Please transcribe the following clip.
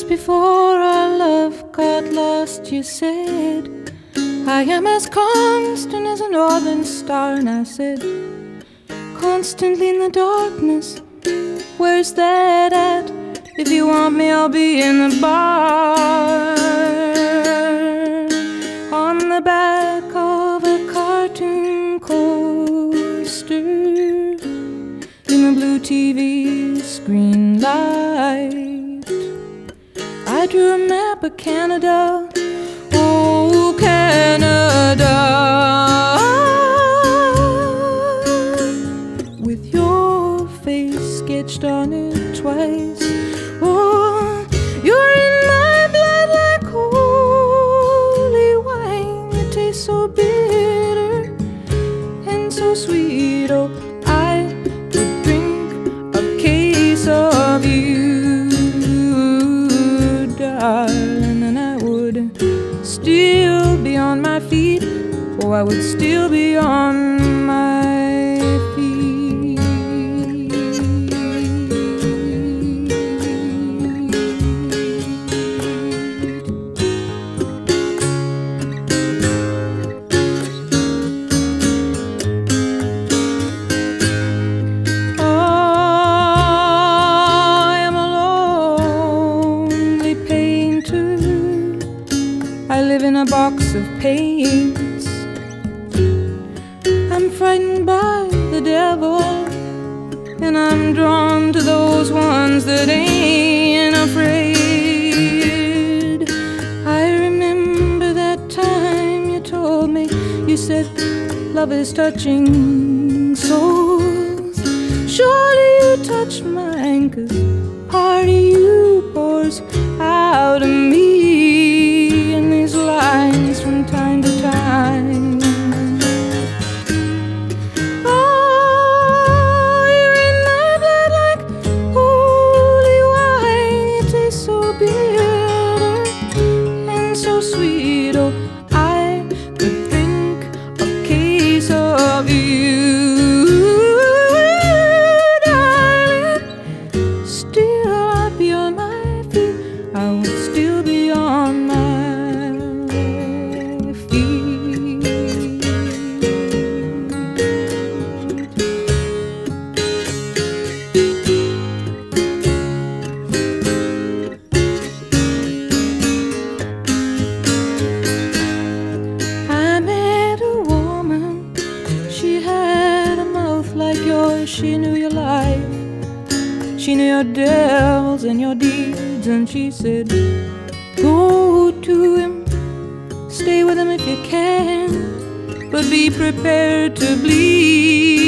Just before our love got lost, you said, I am as constant as a northern star. And I said, constantly in the darkness, where's that at? If you want me, I'll be in the bar. On the back of a cartoon coaster, in the blue TV screen light, I drew a map of Canada. Oh, Canada, with your face sketched on it twice. Oh, you're in my blood like holy wine. It tastes so bitter and so sweet. Oh, I could drink a case of you, darling, and I would still be on my feet. Oh, I would still be on my feet. Oh, I am a lonely painter. I live in a box of paints. I'm frightened by the devil, and I'm drawn to those ones that ain't afraid. I remember that time you told me, you said, love is touching souls. Surely you touch mine, 'cause part of you pours out of me in these lines from time to time. Oh, you're in my blood like holy wine. It tastes so bitter and so sweet. Oh, I could drink a case of you, darling. Still I'd be on my feet. I would still be on my feet. I met a woman, she had a mouth like yours. She knew your life, she knew your devils and your deeds. And she said, go to him, stay with him if you can, but be prepared to bleed.